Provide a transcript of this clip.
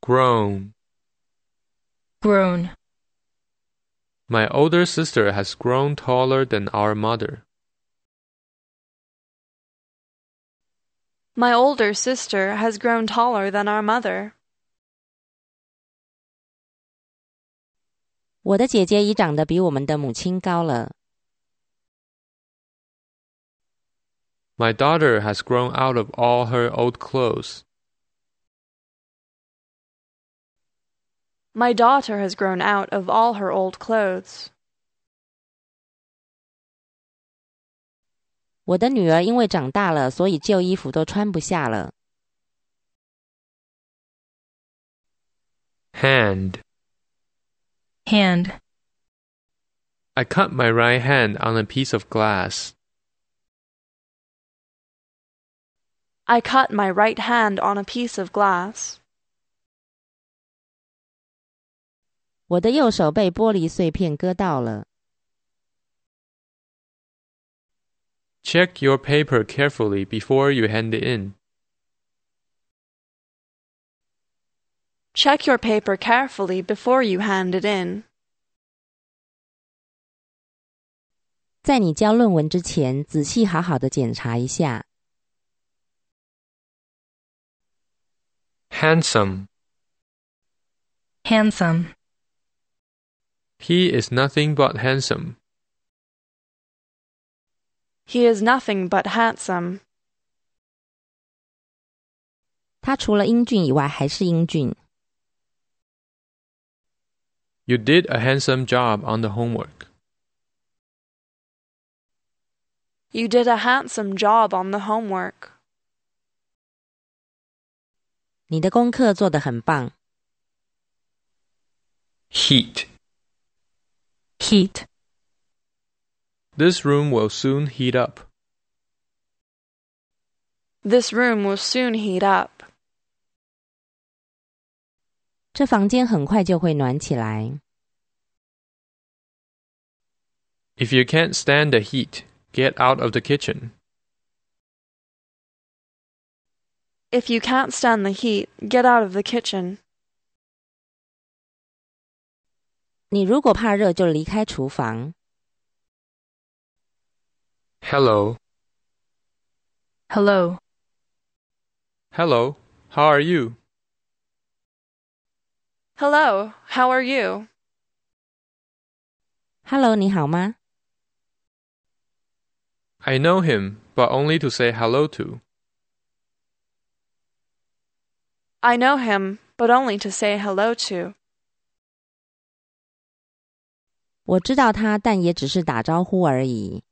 Grown. Grown. My older sister has grown taller than our mother. My older sister has grown taller than our mother. 我的姐姐已长得比我们的母亲高了。 My daughter has grown out of all her old clothes. My daughter has grown out of all her old clothes. 我的女儿因为长大了，所以旧衣服都穿不下了。 Hand. Hand. I cut my right hand on a piece of glass. I cut my right hand on a piece of glass. 我的右手被玻璃碎片割到了。 Check your paper carefully before you hand it in. Check your paper carefully before you hand it in. 在你交论文之前，仔细好好的检查一下。 Handsome. Handsome. He is nothing but handsome. He is nothing but handsome. 他除了英俊以外还是英俊。 You did a handsome job on the homework. You did a handsome job on the homework. 你的功课做得很棒。 Heat. Heat. This room will soon heat up. This room will soon heat up. 这房间很快就会暖起来。 If you can't stand the heat, get out of the kitchen. If you can't stand the heat, get out of the kitchen. 你如果怕热，就离开厨房。 Hello. Hello. Hello. How are you? Hello, how are you? Hello， 你好吗？ I know him, but only to say hello to. I know him, but only to say hello to. 我知道他，但也只是打招呼而已。